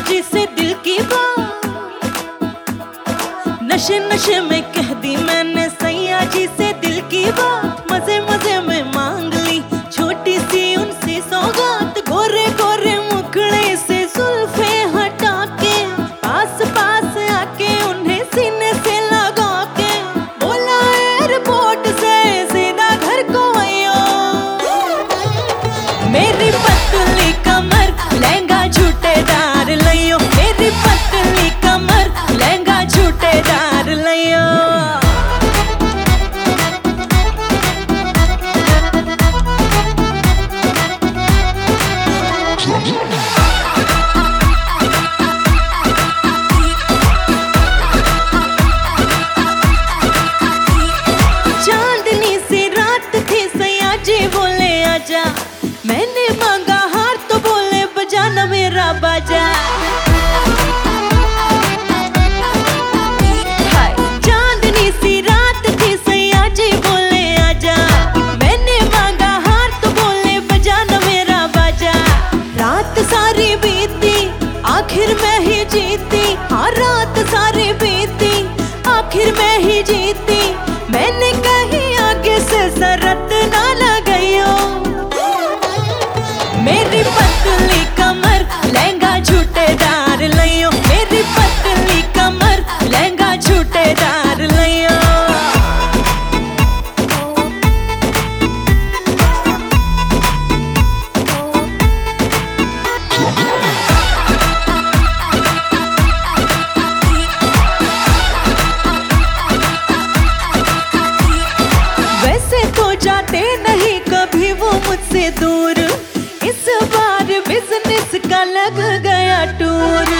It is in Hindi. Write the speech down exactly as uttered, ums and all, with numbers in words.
जी से दिल की बात, नशे नशे में कह दी मैंने सैया जी से दिल की बात। मजे मजे में मांग ली छोटी सी उनसे सौगात, गोरे गोरे मुखड़े से जुल्फे हटा के पास पास आके उन्हें सीने से लगा के बोला एयरपोर्ट से सीधा घर को आयो। मेरी पतली कमर लहंगा झूठेदार लियो, मेरी पतली कमर लहंगा झूठेदार लियो। चांदनी सी रात थी सैया जी बोले आजा, मैंने मांगा हार तो बोले बजाना मेरा बाजा। हाय चांदनी सी रात थी सैया जी बोले आजा, मैंने मांगा हार तो बोले बजाना मेरा बाजा। रात सारी बीती आखिर मैं ही जीती, हाँ रात सारी बीती आखिर मैं ही जीती। मैंने कहीं आगे से शरत ना लगायो, मेरी पतली कमर लहंगा झूठेदार लियो, मेरी पतली कमर लहंगा झूठेदार लियो। वैसे तो जाते नहीं कभी वो मुझसे दूर, इस बार बिजनेस का लग गया टूर।